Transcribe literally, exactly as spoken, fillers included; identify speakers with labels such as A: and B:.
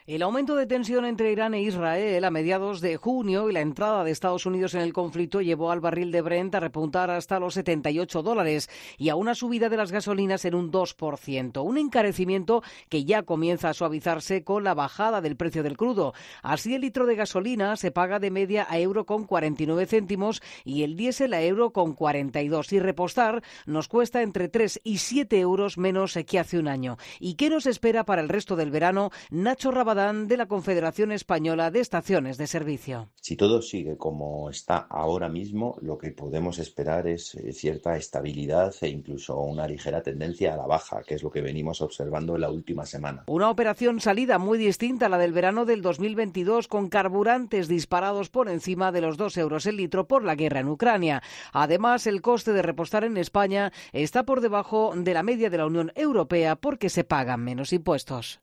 A: El aumento de tensión entre Irán e Israel a mediados de junio y la entrada de Estados Unidos en el conflicto llevó al barril de Brent a repuntar hasta los setenta y ocho dólares y a una subida de las gasolinas en un dos por ciento. Un encarecimiento que ya comienza a suavizarse con la bajada del precio del crudo. Así, el litro de gasolina se paga de media a euro con cuarenta y nueve céntimos y el diésel a euro con cuarenta y dos. Y repostar nos cuesta entre tres y siete euros menos que hace un año. ¿Y qué nos espera para el resto del verano? Nacho Rabadán, de la Confederación Española de Estaciones de Servicio.
B: Si todo sigue como está ahora mismo, lo que podemos esperar es eh, cierta estabilidad e incluso una ligera tendencia a la baja, que es lo que venimos observando en la última semana.
A: Una operación salida muy distinta a la del verano del dos mil veintidós, con carburantes disparados por encima de los dos euros el litro por la guerra en Ucrania. Además, el coste de repostar en España está por debajo de la media de la Unión Europea porque se pagan menos impuestos.